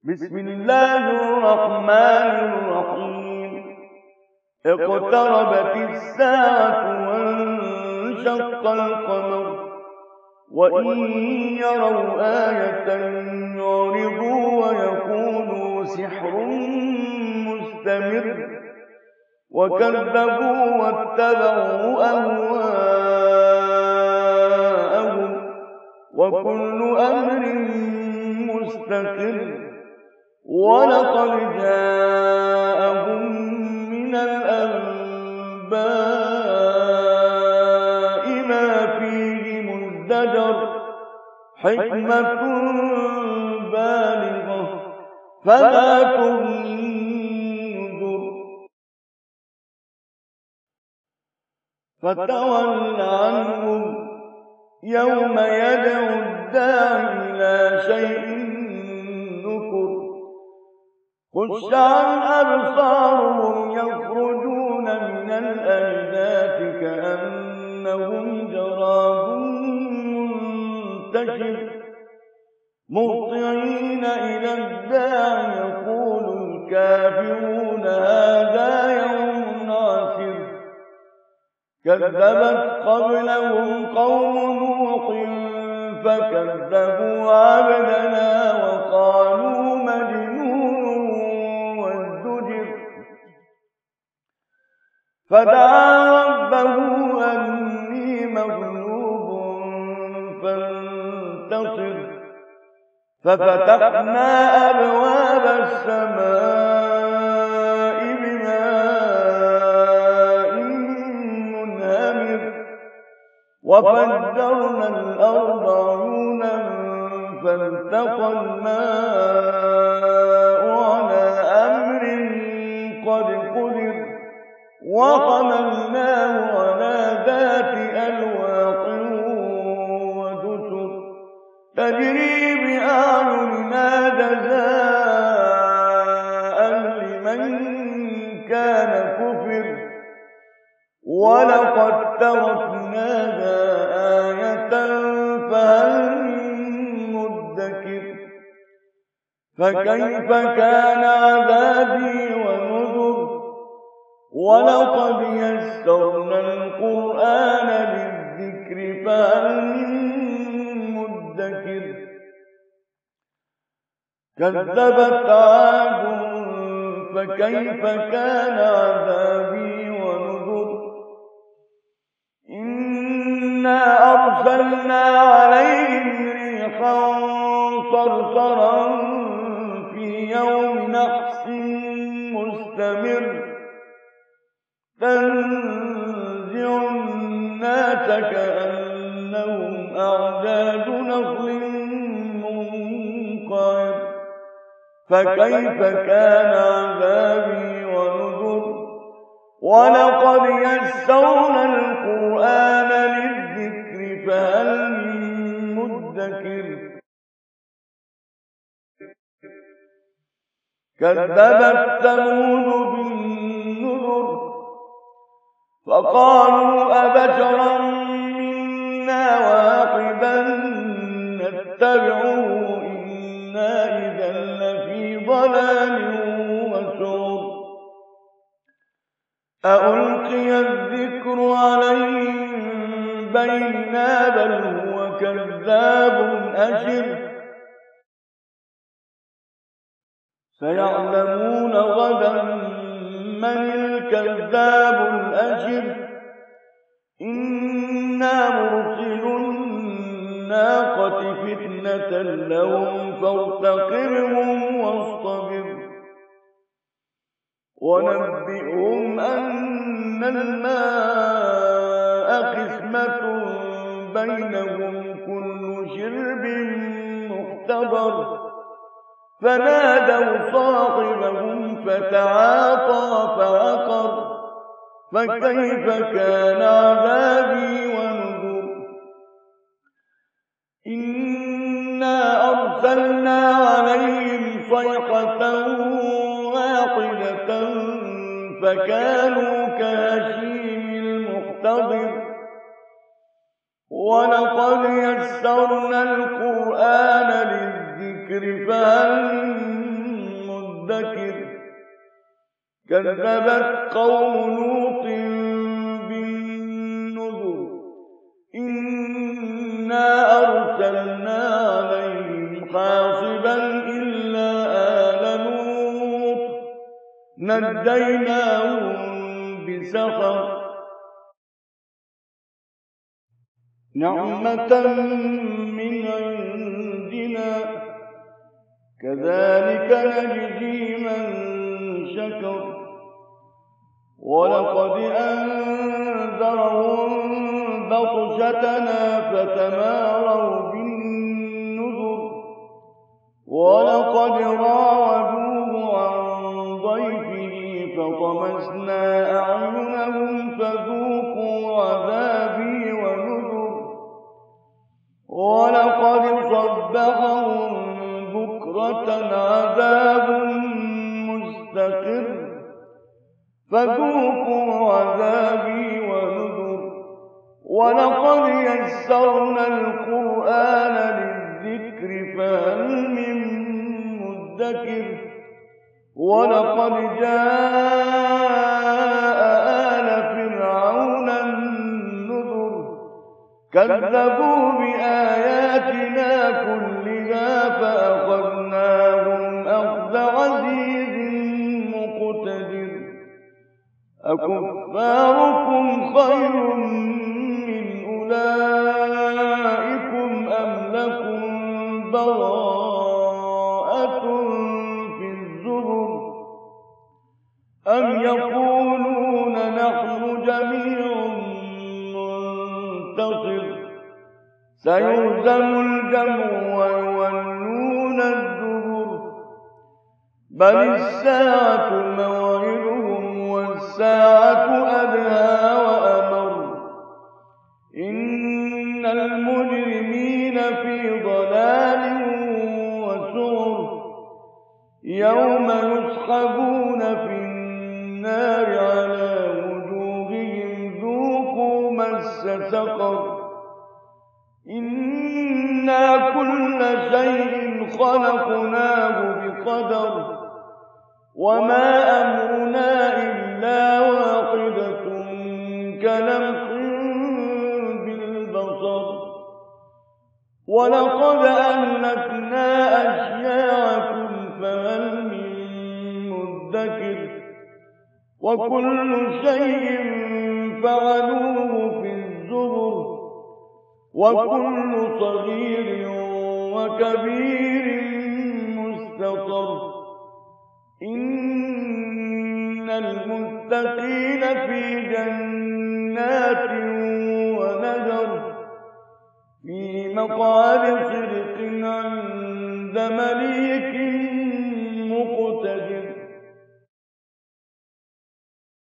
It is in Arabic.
بسم الله الرحمن الرحيم. اقتربت الساعة وانشق القمر وإن يروا آية يعرضوا ويقولوا سحر مستمر وكذبوا واتبعوا أهواءهم وكل أمر مستقر ولقد جاءهم من الأنباء ما فيه مزدجر حكمة بالغة فما تغني النذر فتول عنهم يوم يدعو الداعي إلى شيء نكر خش عن أبصارهم يخرجون من الأجداث كأنهم جراد منتشر مهطعين إلى الداعي يقول الكافرون هذا يوم عسر كذبت قبلهم قوم نوح فكذبوا عبدنا وقالوا مجنون وازدجر فدعا ربه أني مغلوب فانتصر ففتحنا أبواب السماء بماء منهمر وفجرنا الأرض عيونا فالتقى الماء على أمر قد قدر وحملناه على ذات ألواح ودسر تجري بأعيننا جزاء لمن كان كفر ولقد تركناها آية فهل من مدكر فكيف كان عذابي ونذر ولقد يسرنا القرآن للذكر فهل من مدكر كذبت عاد فكيف كان عذابي ونذر إنا أرسلنا عليهم ريحا صرصرا في يوم نحس مستمر تنزع الناس كأنهم أعجاز نخل منقعر فكيف كان عذابي ونذر ولقد يسرنا القرآن للذكر فهل من مدكر كذبت ثمود بالنذر فقالوا أبشرا منا واحدا نتبعه إنا إذا لفي ضلال وسعر أألقي الذكر عليه بيننا بل هو كذاب أشر سيعلمون غدا من الكذاب الأشر إنا مرسل الناقة فتنة لهم فارتقبهم واصطبر ونبئهم أن الماء قسمة بينهم كل شرب مختبر فنادوا صاحبهم فتعاطى فعقر فكيف كان عذابي ونذر إنا أرسلنا عليهم صيحة واحدة فكانوا كهشيم المحتضر ولقد يسرنا القرآن للذكر الذكر فهل من مدكر كذبت قوم لوط بالنذر إنا أرسلنا عليهم حاصبا إلا آل لوط نجيناهم بسحر نعمة من عندنا كذلك نجزي من شكر ولقد أنذرهم بطشتنا فتماروا بالنذر ولقد راودوه عن ضيفه فطمسنا أعينهم فذوقوا عذابي ونذر ولقد صبحهم بكرة عذاب مستقر فذوقوا عذابي ونذر ولقد يسرنا القرآن للذكر فهل من مدكر ولقد جاء آل فرعون النذر كذبوا بآياتنا كلها فأخذناهم أخذ عزيز مقتدر أكفاركم خير من أولئكم أم لكم براءة في الزبر أم يقولون نحن جميع منتصر سيهزم الجمع ويولون الدبر بل الساعة موعدهم والساعة أدهى وأمر إن المجرمين في ضلال وسعر يوم يسحبون في النار على وجوههم ذوقوا مس سقر إنا كل شيء خلقناه بقدر وما أمرنا إلا واحدة كلمح بالبصر ولقد أهلكنا أشياعكم فهل من مدكر وكل شيء فعلوه في الزبر وكل صغير وكبير مستطر إن المتقين في جنات ونهر في مقعد صدق عند مليك